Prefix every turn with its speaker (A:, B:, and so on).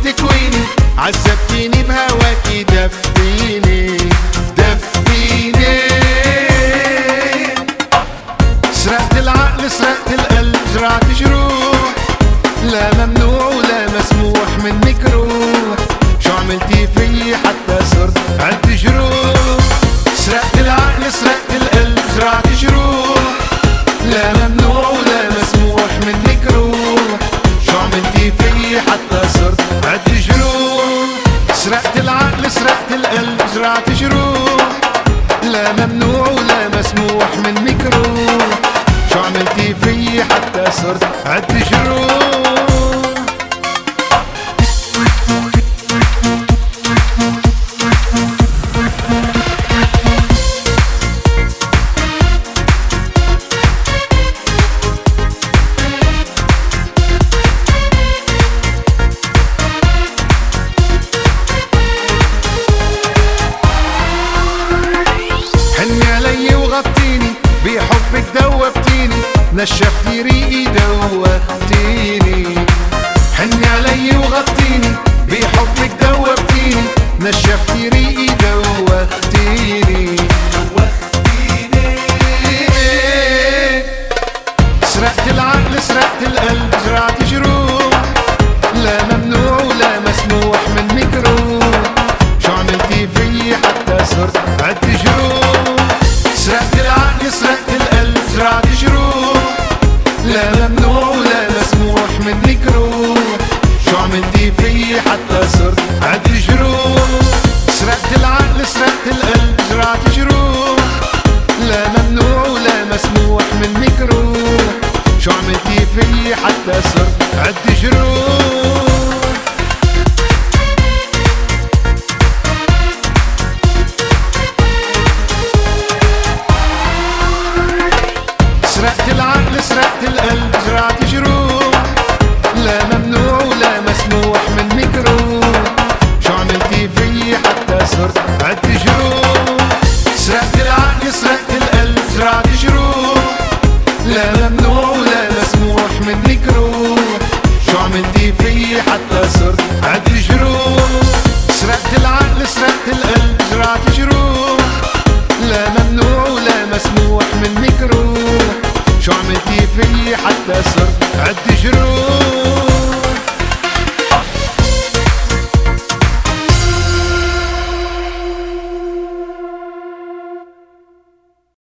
A: تكويني، عذبتيني بهواكي دفيني دفيني. سرقت العقل سرقت القلب زرعت جروح، لا ممنوع ولا مسموح منك روح. شو عملتي في حتى صرت عد جروح؟ سرقت العقل سرقت القلب زرعت جروح، لا ممنوع ولا مسموح منك روح. شو عملتي في حتى صرت عد جروح؟ سرقت العقل سرقت القلب زرعت جروح، لا ممنوع ولا مسموح منك روح. شو عملتي في حتى صرت عد جروح؟ بحبك دوبتيني، نشفتي ريقي دوختيني. حني علي وغطيني، بحبك دوبتيني، نشفتي ريقي دوختيني. سرقت العقل سرقت القلب زرعت جروح، لا ممنوع ولا مسموح منك روح. شو عملتي في حتى صرت عد جروح؟ سرقت العقل سرقت القلب زرعت جروح، لا ممنوع ولا مسموح منك روح. شو عملتي في حتى صرت عد جروح؟ سرقت العقل سرقت القلب زرعت جروح، لا ممنوع ولا مسموح منك روح. شو عملتي في حتى صرت عد جروح؟ سرقت العقل سرقت القلب زرعت جروح، لا ممنوع ولا مسموح منك روح. شو عملتي في حتى صرت عد جروح؟ سرقت العقل سرقت القلب زرعت جروح، لا ممنوع ولا مسموح منك روح. شو عملتي في حتى صرت عد جروح؟ سرقت العقل سرقت القلب زرعت جروح، لا ممنوع ولا مسموح منك روح. شو عملتي في حتى صرت عد جروح؟